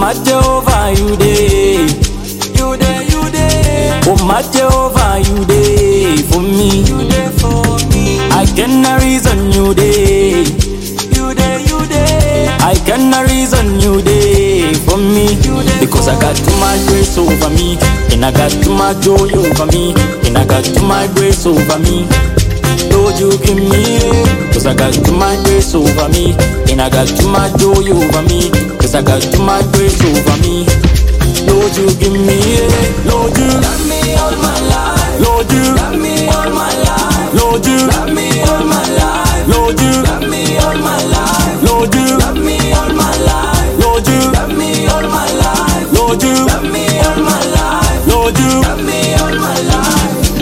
my Jehovah, you day. You day, you day. Oh my Jehovah, you day for me. You day for me. I cannot reason you day. You day, you day. I cannot reason you day for me. Because I got too much grace over me, and I got too much joy over me, and I got too much grace over me. Lord, you give me it, cause I got too much grace over me, and I got too much joy over me, cause I got too much grace over me. Lord, you give me it. Lord, you got me all my life. Lord, you got me all my life. Lord, you got me all my life. Lord, you got me all my life. Lord, you got me all my life. Lord, you got me all my life. Lord, you got me all my life. Lord, you got me all my life.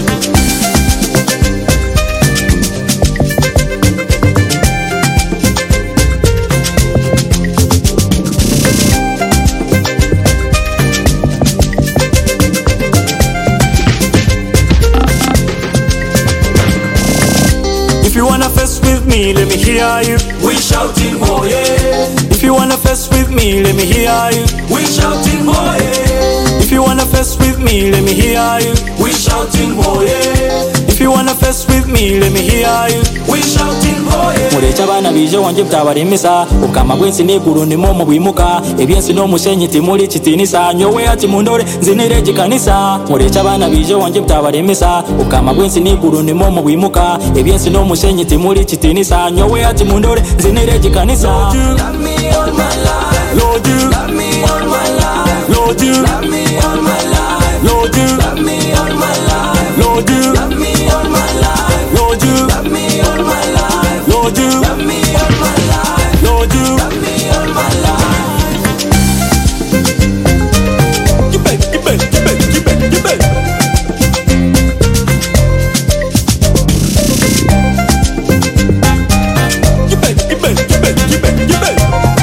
If you wanna fest with me, let me hear you. We shouting, oh yeah. If you wanna fest with me, let me hear you. We shouting, oh yeah. If you wanna fest with me, let me hear you. We shouting, oh yeah. If you wanna fest with me, let me hear you. We shouting, oh yeah. Murecha bana bije wanje butabaremesa ukama bwensi neguru ndimo mu bimuka ebyensi no mushenyi timuri kitinisa nyowe ati mundore nzinereje kanisa. Murecha bana bije wanje butabaremesa ukama bwensi neguru ndimo mu bimuka ebyensi no mushenyi timuri kitinisa nyowe ati mundore nzinereje kanisa. Lord, you got me all my life. Lord, you got me all my life. Lord, you got me all my life. Lord, you got me all my life. Lord, you got me all my life. Lord, you got me all my life. Lord, you got me all my life. Lord, you got me all my life. Give back, give back, give back, give back, give back. Give back, give back, give back, give back, give back.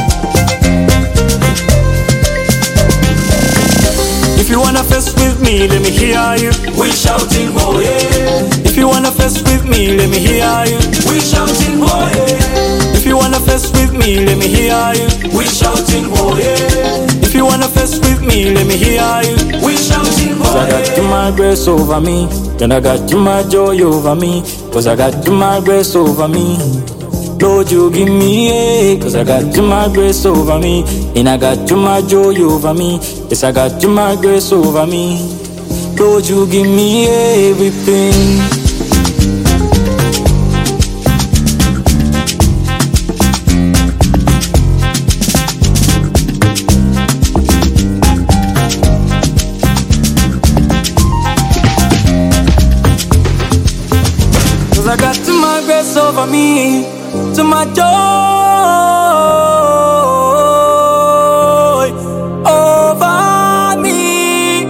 If you wanna fest with me, let me hear you. We shouting, oh yeah. If you wanna fest with me, let me hear you. We shouting, oh yeah. If you wanna fest with me, let me hear you. We shouting, oh yeah. If you wanna fest with me, let me hear you. We shouting, oh yeah. Cause I got too much grace over me, and I got too much joy over me. Cause I got too much grace over me. Lord, you give me it, cause I got too much grace over me, and I got too much joy over me. Yes, I got too much grace over me. Lord, you give me everything. Cause I got too much grace over me, too much joy over me.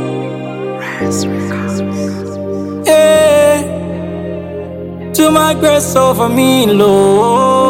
Yeah, too much grace over me, Lord.